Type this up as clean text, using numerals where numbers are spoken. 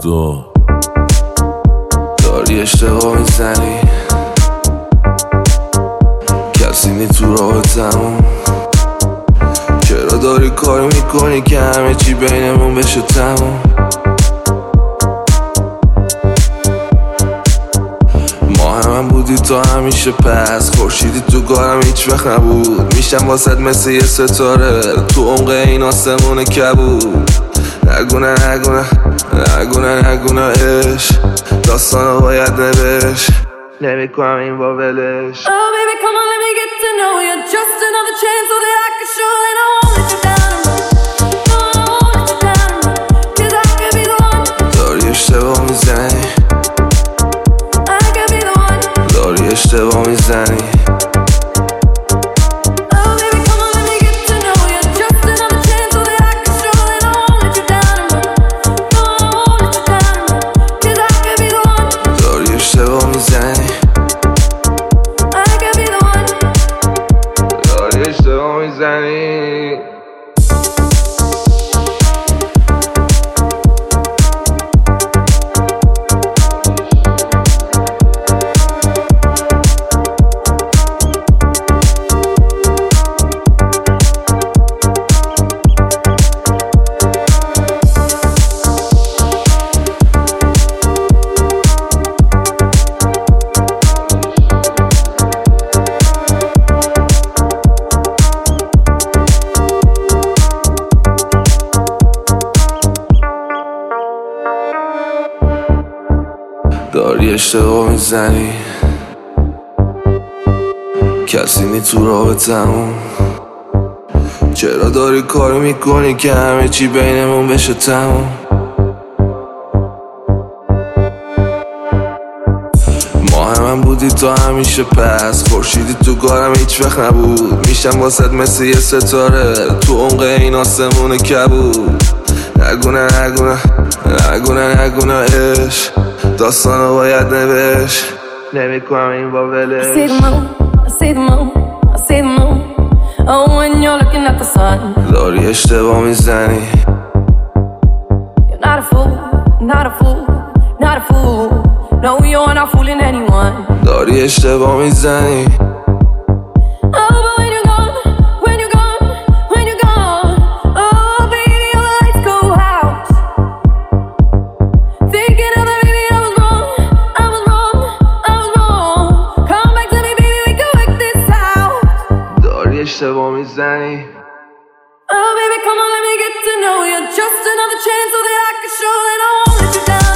تو داری اشتباه میزنی، کسی نی تو راحتمون. چرا داری کار میکنی که همه چی بینمون بشه تموم؟ ما هم بودی تا همیشه، پس خورشیدی تو کارم هیچ وقت نبود. میشم واسد مثل یه ستاره تو عمق این آسمون کبود. نگونه نگونه نگونه نگونه عشق داستانو باید نوشت، نمیکنم این با ولش. Oh baby come on let me get to know you, just another chance so that I can show that I won't let you down. No I won't let you down, cause I could be the one. داری اشتباه میزنی، I could be the one. داری اشتباه میزنی. Oh baby come on let me get to know you, just another chance so that I can show that I won't let you down. No I won't let you down, cause I could be the one. داری اشتباه میزنی، I could be the one. داری اشتباه میزنی. داری اشتباه میزنی، کسی نی تو راحتمون. چرا داری کار میکنی که همه چی بینمون بشه تموم؟ ما هم بودی تا همیشه، پس خورشیدی تو کارم هیچ وقت نبود. میشم واسد مثل یه ستاره تو عمق این آسمون کبود. نگونه نگونه نگونه نگونه عشق داستانو باید نوشت، نمیکنم این با ولش. I see the moon, I see the moon, I see the moon. Oh when you're looking at the sun. داری اشتباه میزنی، You're not a fool, not a fool, not a fool. No you're not fooling anyone. داری اشتباه میزنی. Oh but when you're gone, when you're gone, when you're gone. Oh baby all the lights go out. Thinking of the baby I was wrong, I was wrong, I was wrong. Come back to me baby we can work this out. داری اشتباه میزنی. Oh baby come on let me get to know you, just another chance so that I can show that I won't let you down.